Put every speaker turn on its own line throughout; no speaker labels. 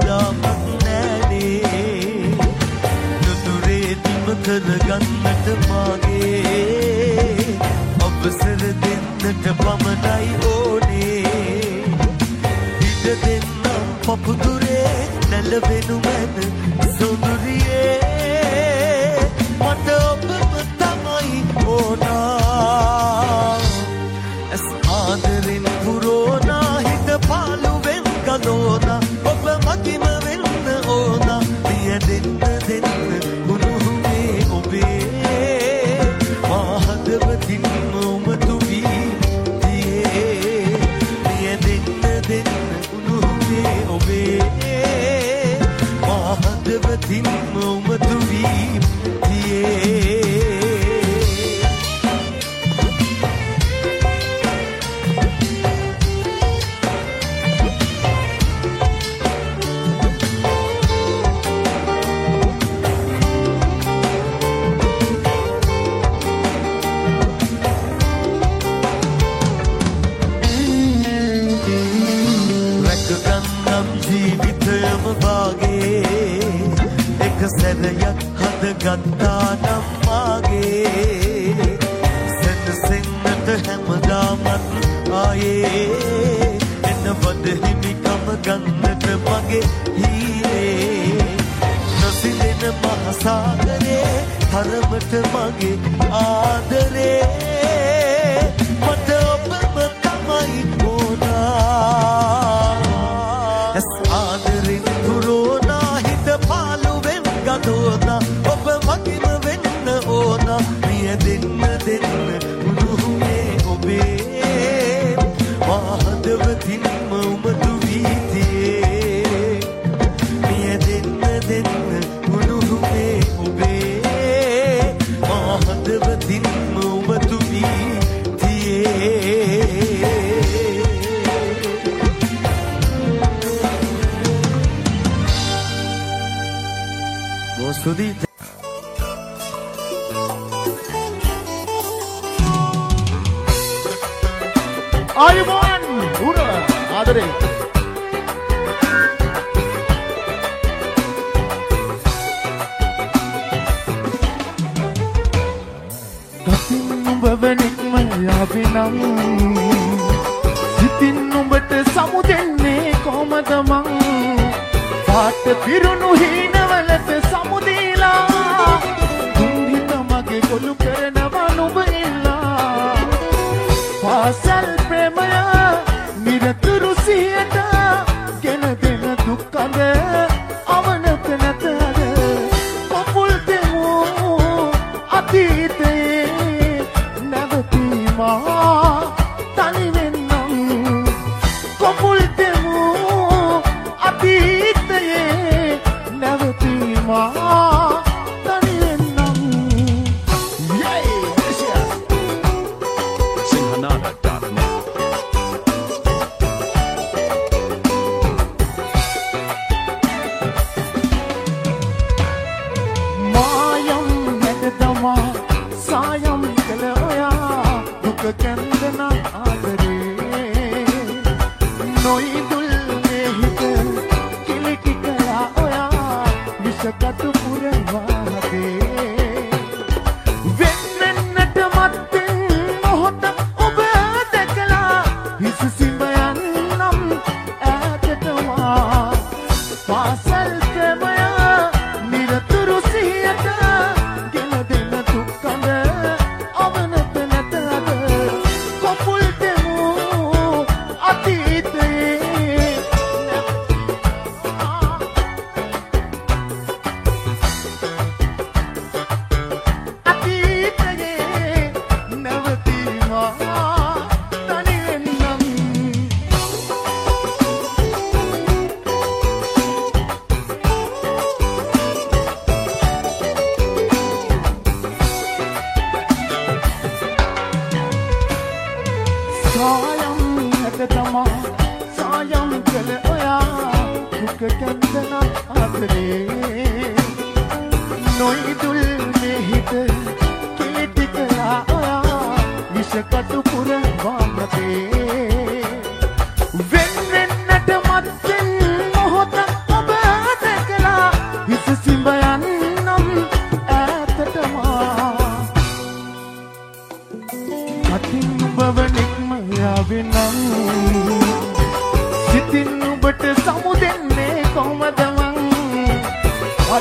කවදාවත් නෑනේ නුදුරේ දිම කරගන්නට මාගේ අවසර දෙන්නට පමණයි ඕනේ ඉඩ දෙන්නම් පපුදුරේ නැලවෙනු මැද සොඳුරියේ මට ඔබම තමයි ඕනා ඇස් ආදරෙන් පුරෝනා හිත පාළුවෙන් ගලෝනා ඔබ මගිම වෙන්න ඕනා පිය දෙන්න උණුහුමේ ඔබේ මා හදවතින්ම උමතු වී තියේ පිය දෙන්න උණුහුමේ ඔබේ මා හදවතින්ම උමතු වී තියේ සැරයක් හදගත්තා නම් මාගේ සැනසෙන්නට හැමදාමත් ආයේ එන්නවද හිමිකම ගන්නට මගේ හීනේ නොසිලෙන මහසාගරේ තරමට මගේ ආදරේ මට ඔබම තමයි ඕනා ඇස් ආදරෙන් පුරෝනා හිත පාළුවෙන් ගලෝනා ඔබ මගිම වෙන්න ඕනා පිය දෙන්න උණුහුමේ ඔබේ මා හදවතින්ම උමතු වී තියේ පිය දෙන්න උණුහුමේ ඔබේ මා හදවතින්ම උමතු වී තියේ ස්තුතියි
ආයුබෝවන් උර ආදරේ ගතින් නුඹ වෙනික්ම යාවිනම් සිතින් නුඹට සමුදෙන්නේ කොහමද මං පාට පිරුණු හීනවලට සමුදීලා දුන්හිත මගේ කොළු කරනවා නුඹ ඉල්ලා පාසල් ප්‍රේමය නිරතුරු සිහියට ගෙන දෙන දුක්කඳ අවනත නැතද පොපුල් දෙමෝ අතීතයේ නැවතීමා තනි වෙන්නම් පොපුල් දෙමෝ අතීතයේ නැවතීමා තනි වෙන්නම් මායම් නැදදමා සායම් කළ ඔයා දුක කැන්දන ආදරේ නොයිදුල් හිත කිලිටි කළා ඔයා විෂකටු පුරවා හදේ වෙන්නට මත්තෙන් මොහොත ඔබ දැකලා හිස සිඹයන්නම් ඈතටවා පාසල් ප්‍රේමය නිරතුරු සිහියට ගෙන දෙන දුක්කඳ අවනත නැතද කොපුල් දෙමෝ අතීතයේ නැවතීමා තනි වෙන්නම් සායම් නැදදමා සායම් කළ ඔයා දුක කැන්දන ආදරේ නොයිදුල් හිත කිලිටි කළා ඔයා විෂකටු පුරවා හදේ වෙන්නට මත්තෙන් මොහොත ඔබ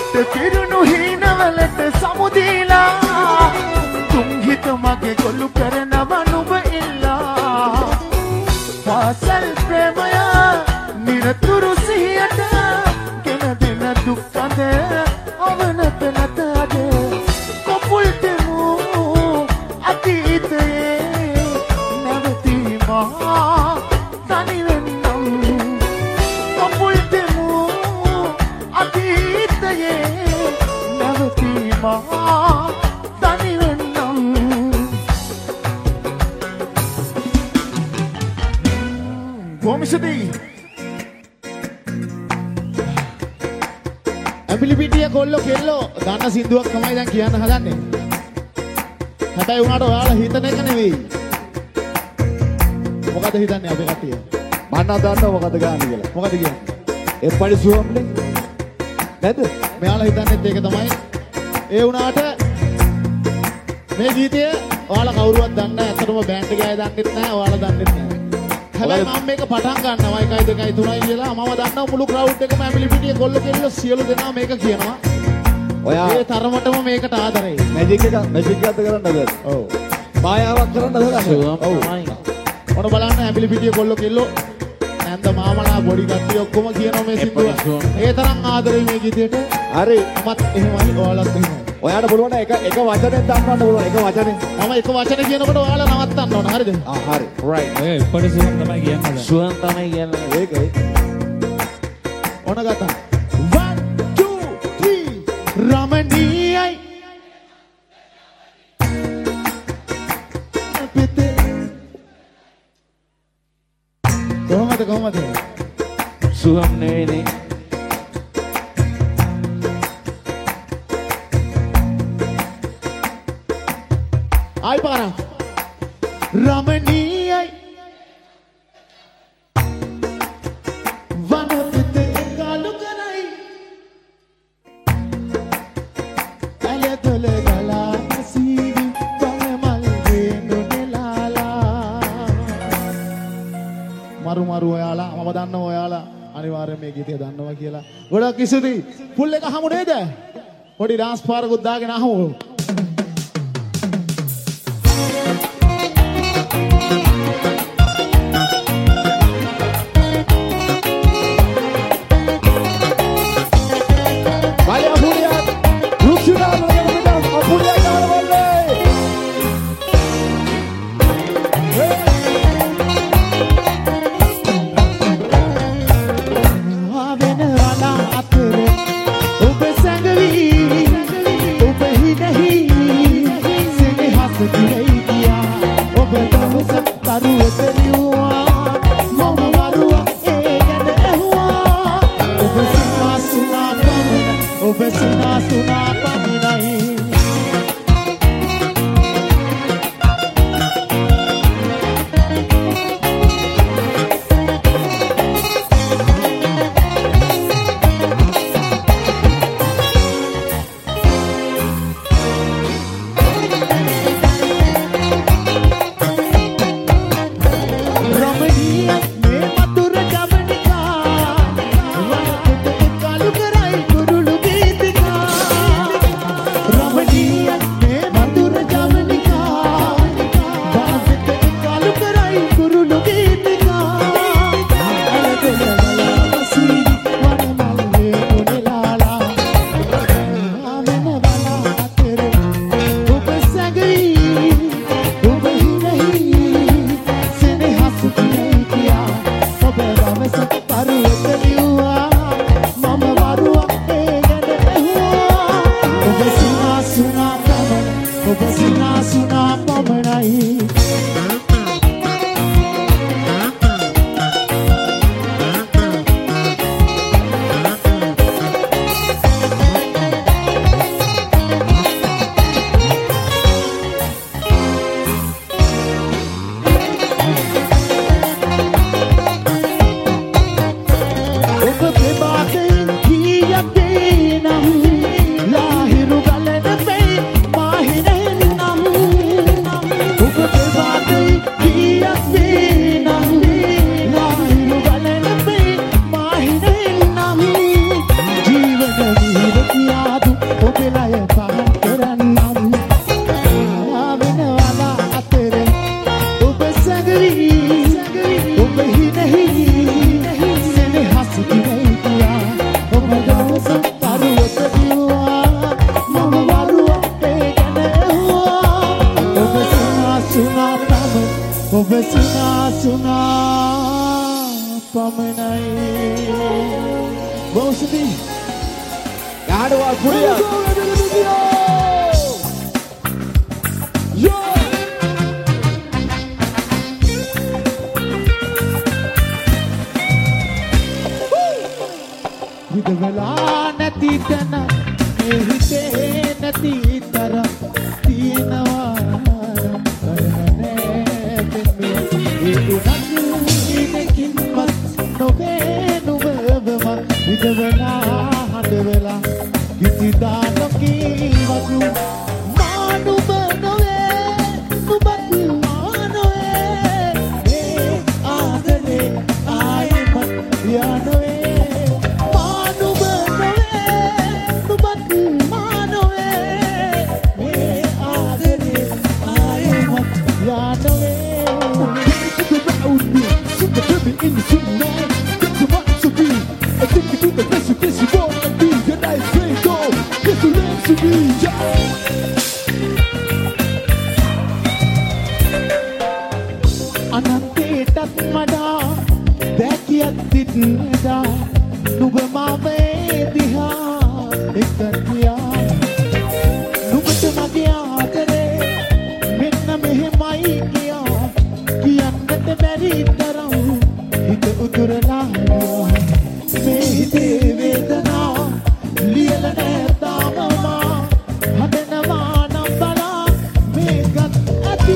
හිත පිරුණු හීනවලට සමුදීලා තුන් හිත මගේ කොළු කරනව නුඹ ඉල්ලා පාසල් ප්‍රේමය නිරතුරු සිහියට ගෙන දෙන දුක් අද අවනත නැත අද කොපුල් දෙමු අතීතයේ නැවතීමා තනි වෙන්නම් කොපුල් දෙමු අතීතයේ නැවතීමා තනි වෙන්නම් කොමිසදී ඇඹිලිපිටිය කොල්ලෝ කෙල්ලෝ දන්න සින්දුවක් තමයි දැන් කියන්න හදන්නේ. හැබැයි උනාට ඔයාලා හිතන එක නෙවෙයි. මොකද හිතන්නේ අපේ කට්ටිය? මන්න දන්නව මොකද ගාන්නේ කියලා. මොකද කියන්නේ? ඒ පඩි සුවම්නේ. නේද? මෙයාලා හිතන්නේත් ඒක තමයි. ඒ උනාට මේ ගීතය ඔයාලා කවුරුවත් දන්නේ නැහැ. ඇත්තටම බෑන්ඩ් එකේ අය දන්නෙත් නැහැ. ඔයාලා දන්නෙත් නැහැ. හැබැයි මම මේක පටන් ගන්නවා 1 2 3 කියලා. මම දන්නවා මුළු ක්‍රවුඩ් එකම ඇඹිලිපිටිය කොල්ලෝ කෙල්ලෝ සියලු දෙනා මේක කියනවා. ඔයා ඒ තරමටම මේකට ආදරේ. මැජික් එකක්ද කරන්නද? ඔව්. මායාවක් කරන්නද හදන්නේ? ඔව්. ඔන්න බලන්න ඇඹිලිපිටිය කොල්ලෝ කෙල්ලෝ නැන්ද මාමලා බොඩි කට්ටිය ඔක්කොම කියනවා මේ සින්දුව. ඒ තරම් ආදරේ මේ ගීතයට. හරි. මත් එහෙමයි ඔයාලත් එහෙමයි. ඔයාට පුළුවන් එක වචනෙන් දක්වන්න පුළුවන් එක වචනෙන්. මම එක වචන කියනකොට ඔයාලා නවත්තන්න ඕන. හරිද? හරි. රයිට්. ඔය පොඩි සුවන් තමයි කියන්නේ. සුවන් තමයි කියන්නේ. ඒකයි. ඔන්න ගත්තා. 1 2 3 රමණීයයි. කොහමද? සුවම් නෙවෙයිනේ. ආයි පාරක්. රමණීයයි. වනපිතේ කාලු කරයි. ඇලතොල ගලා සීවි වනමල් වේනු නෙලාලා. මරු ඔයාලා මම දන්නවා ඔයාලා අනිවාර්යයෙන් මේ ගීතය දන්නවා කියලා. ගොඩක් කිසිදි ෆුල් එක අහමු නේද? පොඩි ඩාන්ස් පාරකුත් දාගෙන අහමු. Wamisuti. Gaduwa Kuria. Yo. Vidavela nati tana, ehite nati tara, tienawa karane temme. Itu natu inekin mat nove nuvema. Vidavela hadavela, kitida noki watu manu banove, nubatu manoe. Aadale aayemat yanoe. In the tonight, get to my to be. I think you do the best you can, you want to be. Your nice friend, go, get to learn to be. Anante tatmada, dekiyat ditnda, nubama vediha, ekatiya, nubata magya kare, minna mehmai kiya, kiyanat meri tarau. Udurla mehite vedana liyalane tamama hadanawa nambala megat ati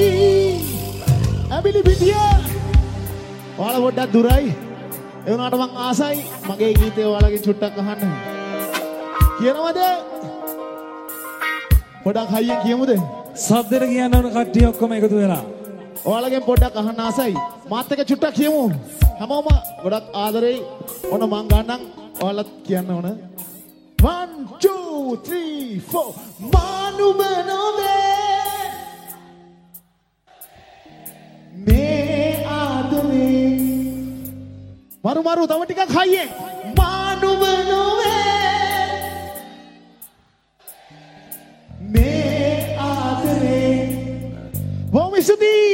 abili bidiya wala wodda durai e unata man aasai mage geethe walage chuttak ahanna kiyanawada podak hayyen kiyamude
sabdera kiyanna ona kattiya okkoma ekathu wela
ඔයාලගෙන් පොඩ්ඩක් අහන්න ආසයි මාත් එක්ක චුට්ටක් කියමු හැමෝම ගොඩක් ආදරෙයි ඔන්න මං ගන්නම් ඔයාලත් කියන්න ඕන 1 2 3 4 මානුබ නොවේ මේ ආදරේ මරු තව ටිකක් හයියෙන් මානුබ නොවේ මේ ආදරේ Vamos subir!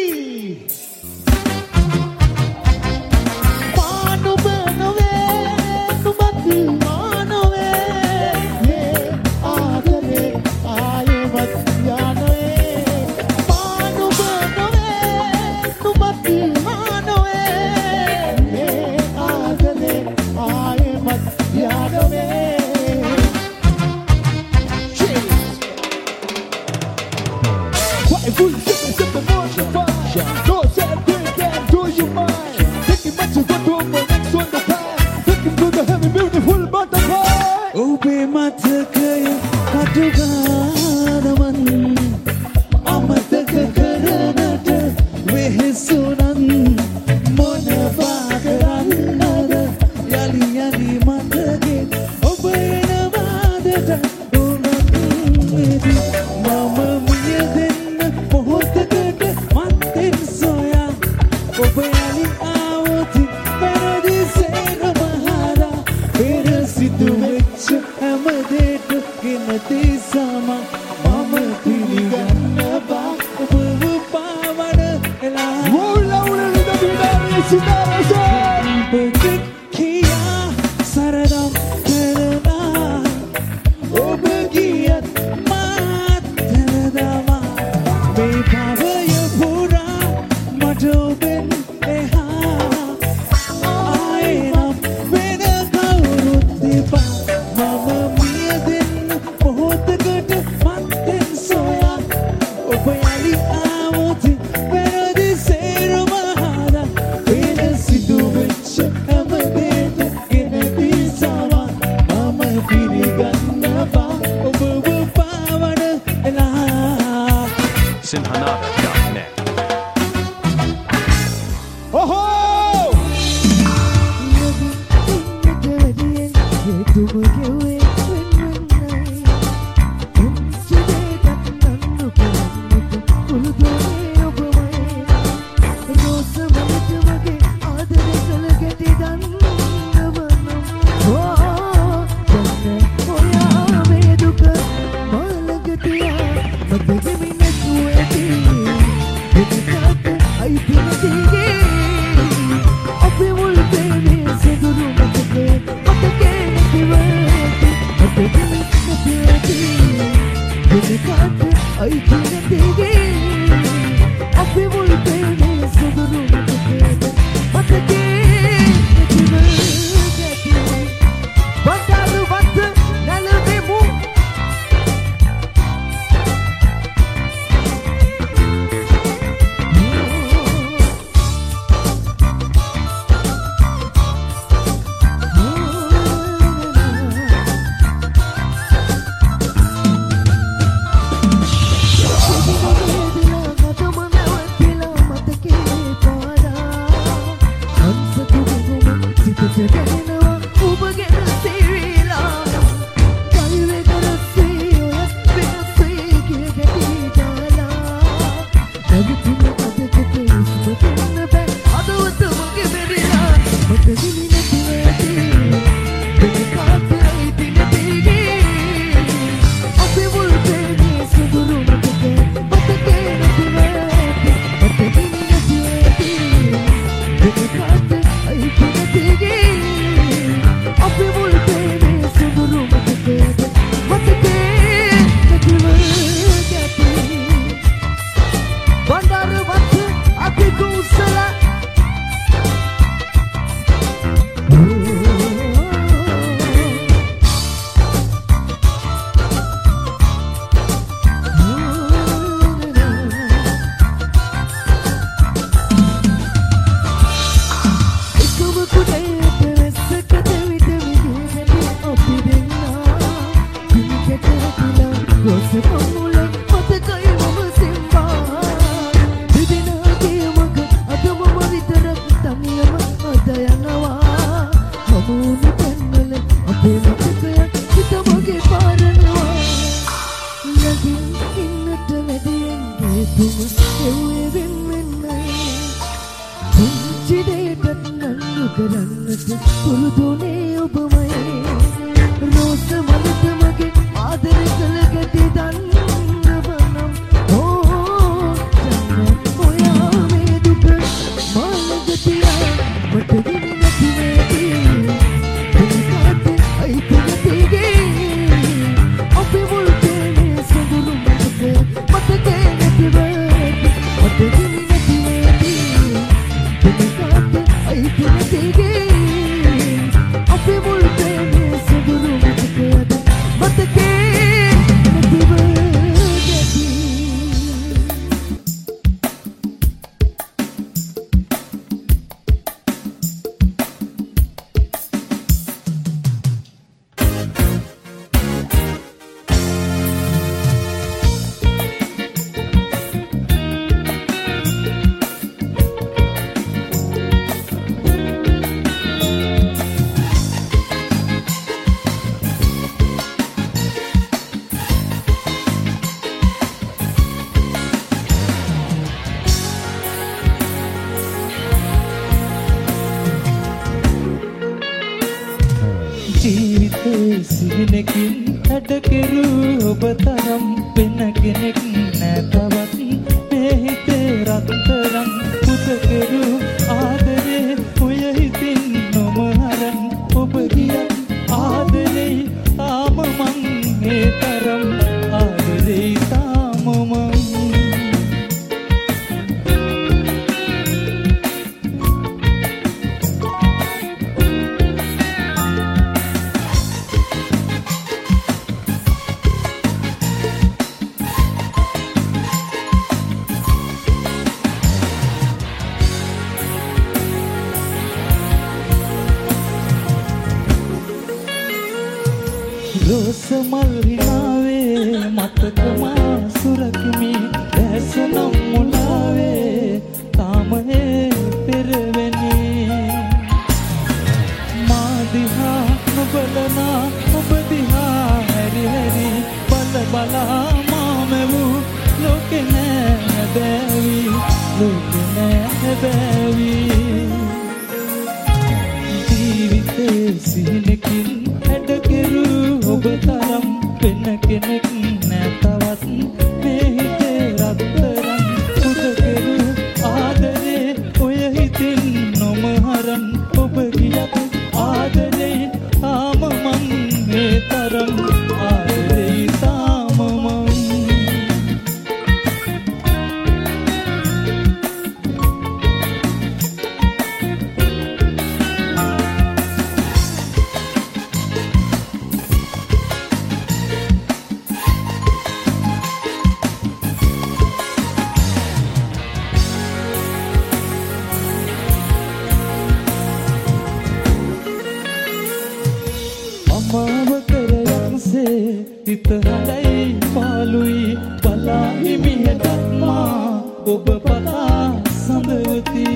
මාව කරයන්සේ හිත හදයි පාලුයි බලා හිමිහෙටත් මා ඔබ පතා සඳවති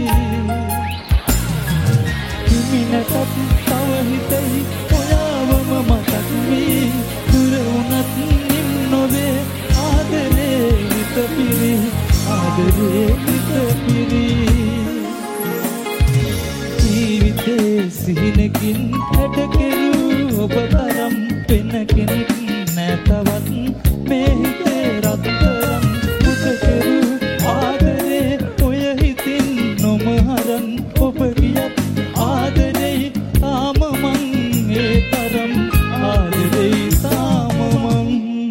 හිමිනටත් තව හිතයි ඔයාවම මතක් වී දුර වුණත් නිම් නොවේ ආදරේ හිත පිරි ආදරේ හිත පිරි ජීවිතේ සිහිනකින් හැඩකෙරු ඔබ තරම් වෙන කෙනෙක් නැතවත් මේ හිතේ රත්තරන් පුතකෙරු ආදරේ ඔය හිතින් නොමහරන් ඔබ ගියත් ආදරේ තාම මං ඒ තරම් ආදරේ තාම මං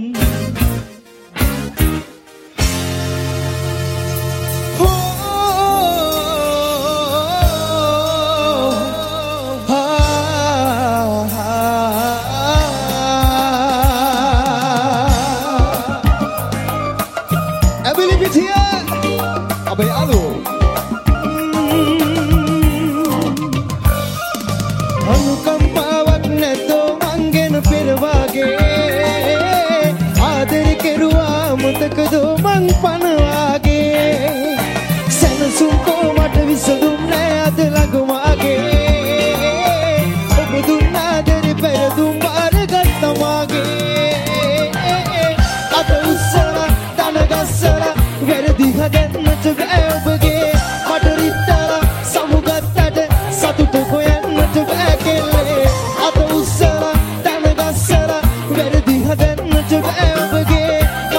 මොතකදෝ මං පනවාගේ සැනසුම් කොමට විසඳුම් නෑ අද ළඟමාගේ ඔබ දුන්නාදරි පෙරදුම් බාරගත්තමාගේ අත උස්සලා තන ගස්සලා වැරදි හදන්නට බෑ ඔබගේ මට රිත්තලා සමුගත්තට සතුට හොයන්නට බෑ කෙල්ලේ අත උස්සලා තන ගස්සලා වැරදි හදන්නට බෑ ඔබගේ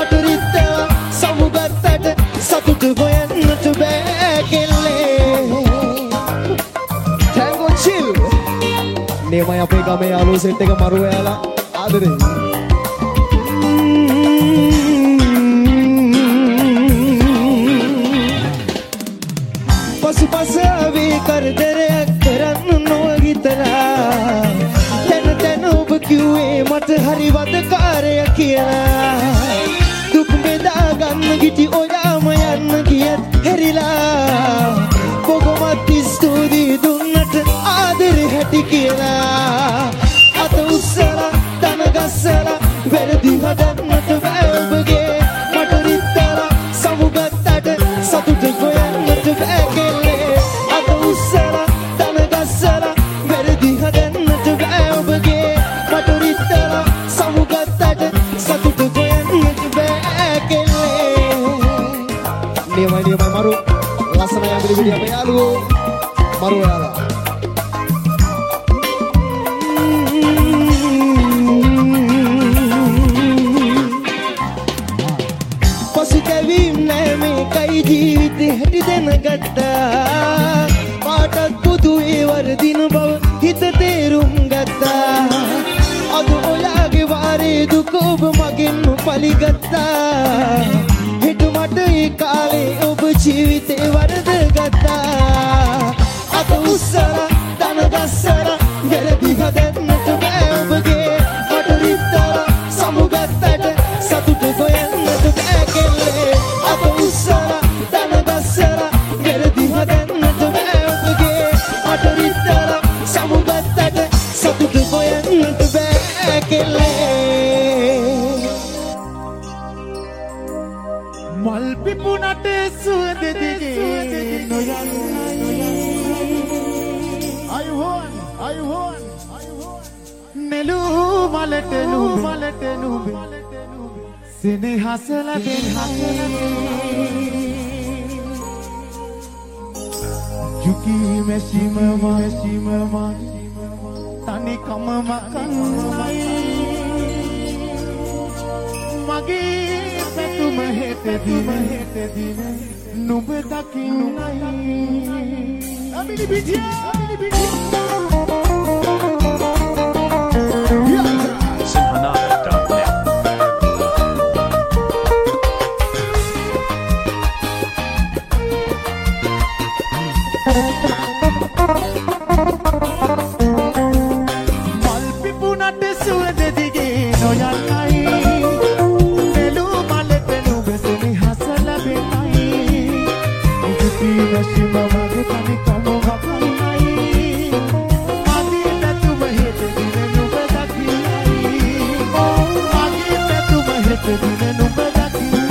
සතුට හොයන්නට බෑ කෙල්ලේ Tango chill නේමයි අපේ ගමේ යාළුවෝ සෙට් එක මරු වෙලා ආදරේ පසුපස ආවේ කරදරයක් කරන්න නොගිතලා තැන ඔබ කිව්වේ මට හරි වදකාරය කියලා දුක් බෙදා ගන්න ගිටි ඔයාම යන්න ගියත් හැරිලා කොගොමත් ස්තුතියි දුන්නට ආදරේ හැටි කියලා අත උස්සලා තන ගස්සලා වැරදි හදන්නට බෑ ඔබගේ මට රිත්තලා සමුගත්තට සතුට හොයන්නට බෑ කෙල්ලේ අත උස්සලා තන ගස්සලා වැරදි හදන්නට බෑ ඔබගේ මට රිත්තලා සමුගත්තට සතුට හොයන්නට බෑ කෙල්ලේ නියමයි මරු ලස්සන යම්බිලි විදිය අපේ යාළුවෝ මරු යාලා පසුතැවීම් නෑ මේකයි ජීවිතේ හැටි දැනගත්තා පාටත් පුදුවේ වරදින බව හිත තේරුම් ගත්තා අද ඔයාගේ වාරේ දුක ඔබ මගෙන්ම පලිගත්තා හිට මට ඒ කාලේ ඔබ ජීවිතේ වරද ගත්තා අත උස්සලා තන ගස්සලා වැරදි හදන්නට බෑ ඔබගේ මට රිත්තලා සමුගත්තට සතුට හොයන්නට බෑ කෙල්ලේ අත උස්සලා තන ගස්සලා වැරදි හදන්නට බෑ ඔබගේ මට රිත්තලා සමුගත්තට සතුට හොයන්නට බෑ කෙල්ලේ මල් පිපුණට සුවඳ දිගේ නොයන්නයි අයුහොන් නෙළූ මලට නුඹේ සෙනෙහස ලැබෙන්නේ යුකී මැෂිමම තනිකම මකන්නයි මගේ පැතුම හෙටදින නුඹ දකින්නයි අමිලි බිටිය
දින නුඹ දකින්නයි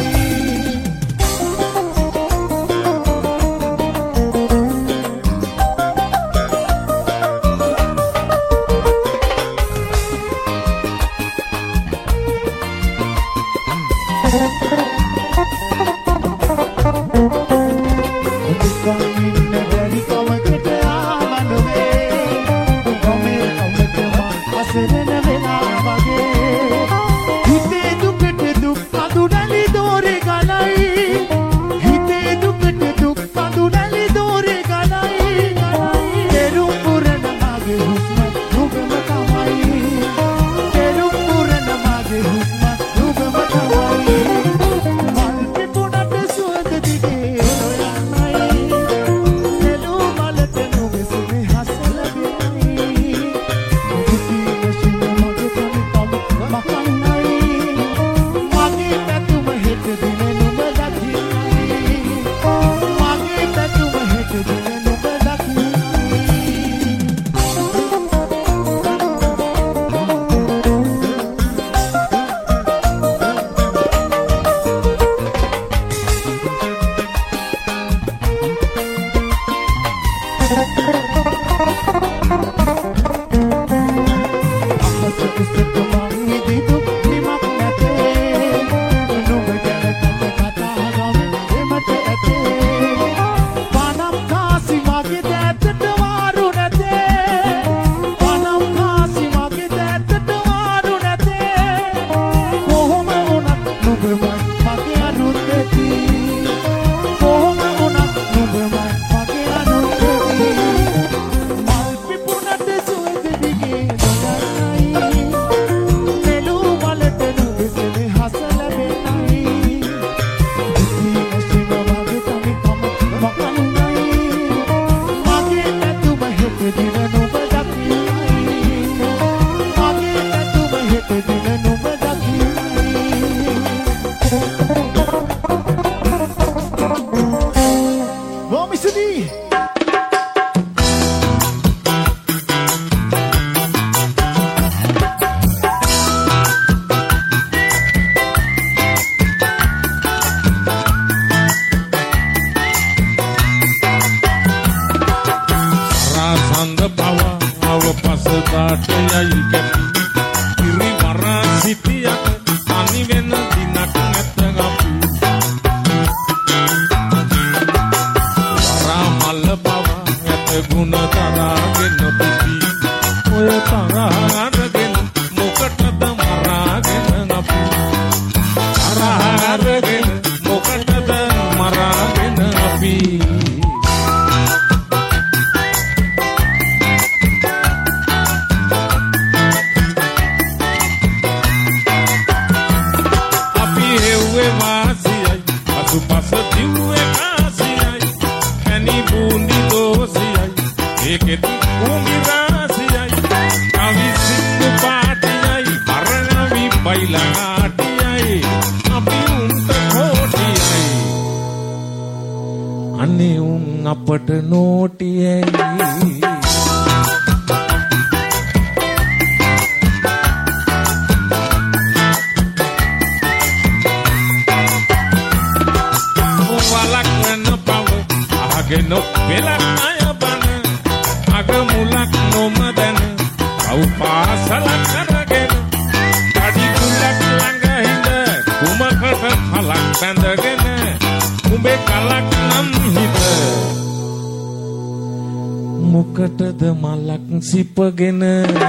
මොකටද මලක් සිපගෙන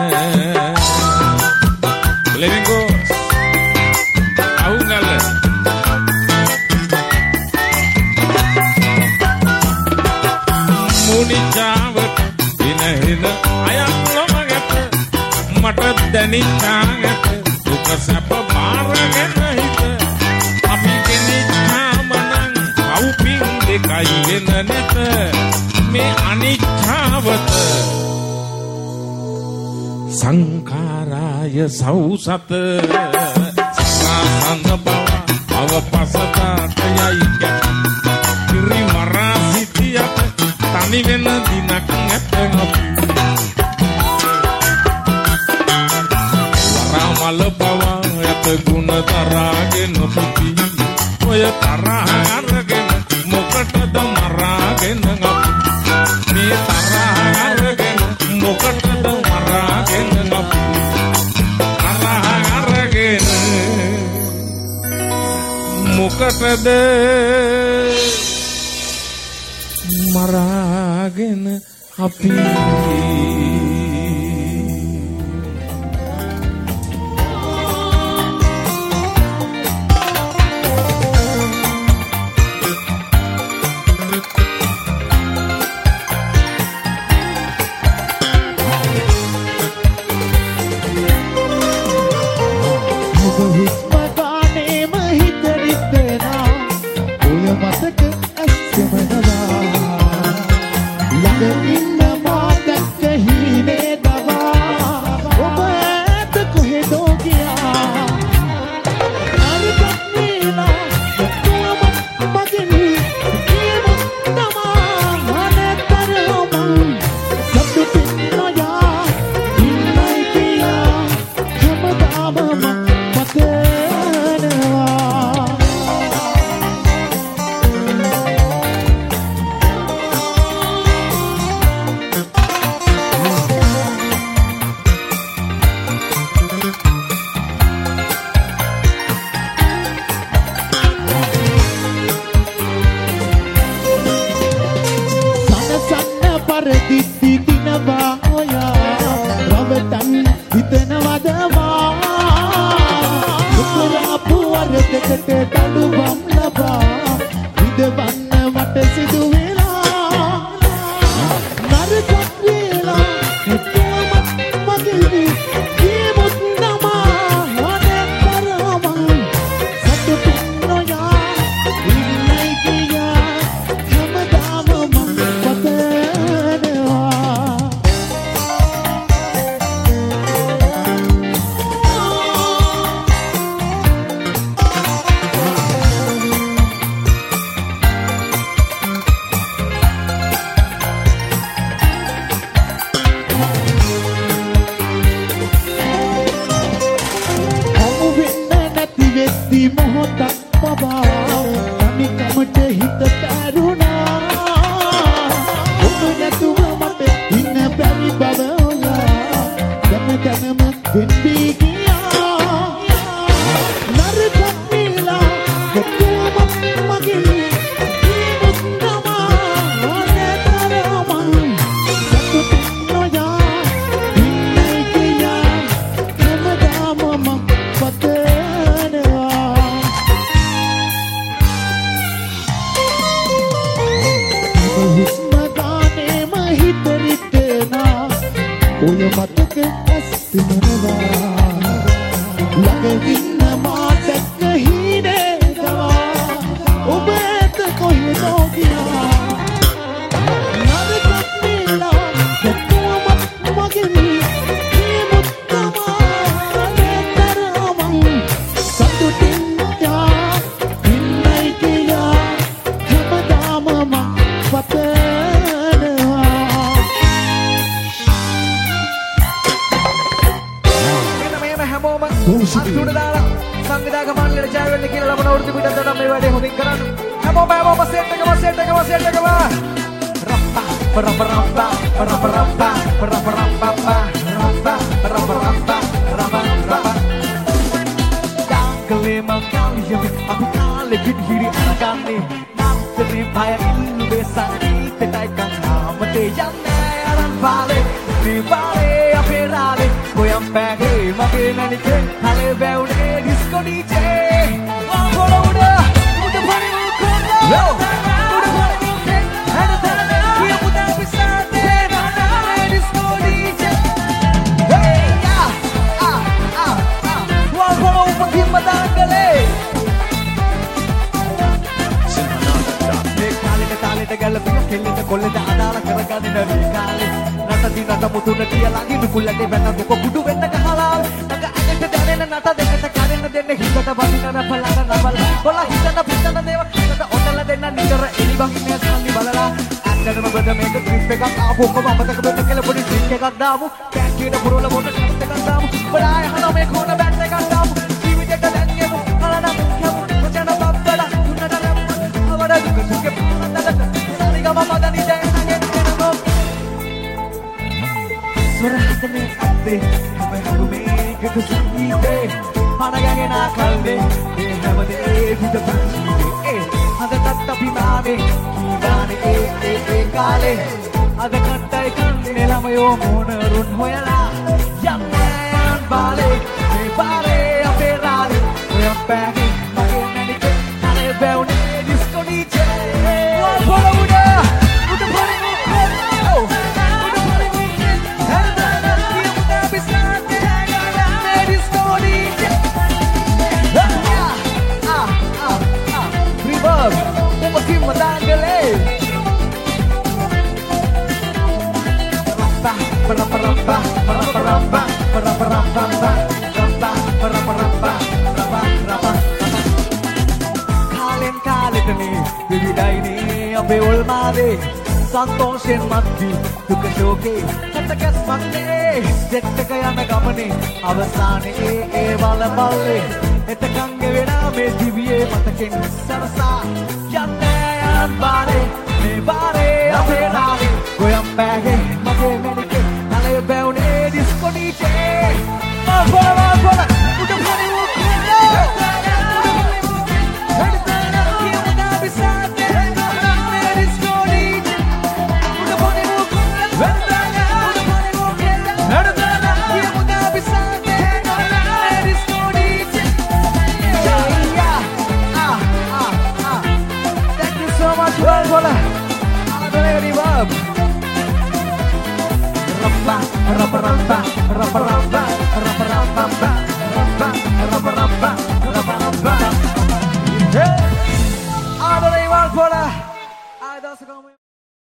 ලෙවිංගෝ අවුගල මුනිචාවට දිනහින අයක් නොමගත මට දැනිච්චාගත දුක සැප බාරගෙන හිත අපි ගෙනිච්චාමනං අවුපින් දෙකයි වෙන නැත මේ අනිච්ඡාවත සංඛාරාය සෞසත සාසන බව අවපසතාටයයි කිරි මරා සිටියත් තනි වෙන දිනක් නැත අපි වරාමල බව යත ගුණ තරාගෙන පිපි ඔය තරහ අරගෙන මොකටද මරාගෙන අපි මේ තරහ අරගෙන මොකටද මරාගෙන අපි තරහ අරගෙන මොකටද මරාගෙන අපි
දාමු කැන්ටින පුරවල මොන කට්ට එකක් දාමු බලාය හන මේ කොන බැට් එකක් දාමු ජීවිතේට
ගීතේ අනගගෙන කල්ලේ ඒ හැමදේ විද පුංචිනේ අදටත් අපි නානේ කීගානේ ඒ කාලේ අද කට්ටයි කන්නේ ළමයෝ මොනරුන් හොයලා යන්නේ බාලේ මේ බාලේ අපේ රාලේ ඔය පැගේ මගේ නැණිකේ අනේ බැවුනේ ඩිස්කෝ ඩීජේ වල් පොළ උඩ පොළේ කාලෙන් කාලෙටනේ විවිධයිනේ අපේ ඔල්මාදේ සන්තෝෂෙන් මත්වි දුක ශෝකේ හතකැස්මක්නේ දෙක්ටක යන ගමනේ අවසානයේ ඒ වලබල්ලේ එතකං ගෙවෙනා මේ දිවියේ මතකෙන් සරසා යන්නේ යන් බාරේ මේ බාරේ අපේ නාමේ ගොයම් බෑගේ